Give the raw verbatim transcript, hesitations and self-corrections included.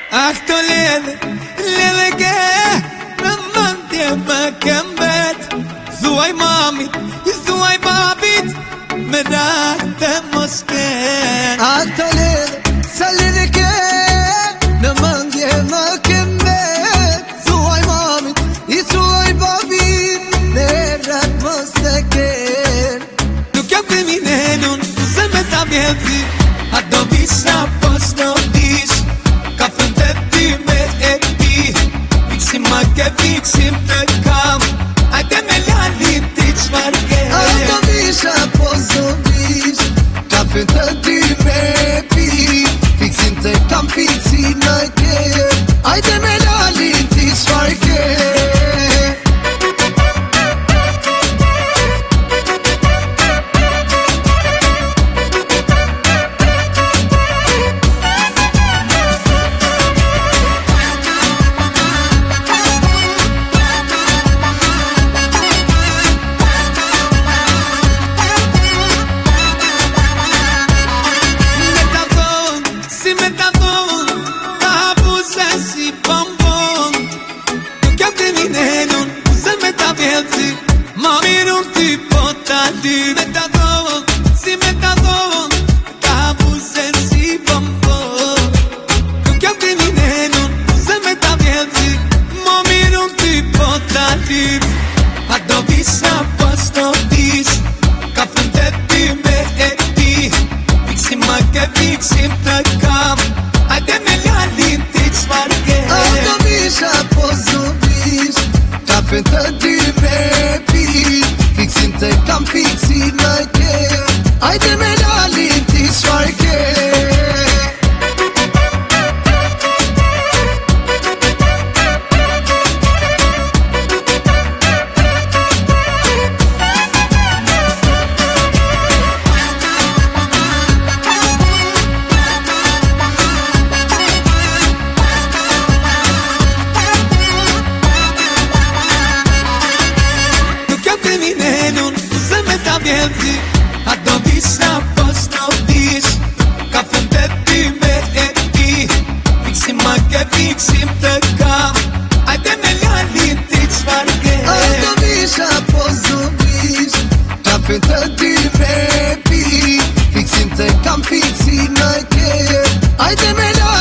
A këto ledhe, ledhe ke në mëndje më këmbet. Thuaj mamit, i thuaj babit, me ratë të mosken. A këto ledhe, sa ledhe ke në mëndje më këmbet. Thuaj mamit, i thuaj babit, me ratë mosken. Nuk jam kriminelun, se me ta mjeti, a do visa pos do vish. Ka fëndet ty me e pi, fiksim ma ke fiksim të kam. Ajde me lalin ti qfar ke. A do visha po do vish, ka fëndet ty me e pi, fiksim të kam fiksim ma ke. Ajde me lalin ti qfar ke. Ma mirë unë ty po ta dy. Me ta dhonë, si me ta dhonë, ta abusen si bombon. Nuk jam kriminelun, se me ta vjelëci. Ma mirë unë ty po ta dy. A do visa pas do vish, ka fëndet ty me e pi, fiksim ma ke fiksim të kam. Ajde me lalin ti qfar ke. A do visha po do vish, ka fëndet ty me e pi, fiksim të kam fiksim ma ke. Ajde me lalin ti qfar ke. A do visa pos do vish, ka fëndet ty me e pi, fiksim ma ke fiksim të kam. Ajde me lalin ti qfar ke. A do visha pos do vish, ka fëndet ty me e pi, fiksim të kam fiksim ma ke. Ajde me lalin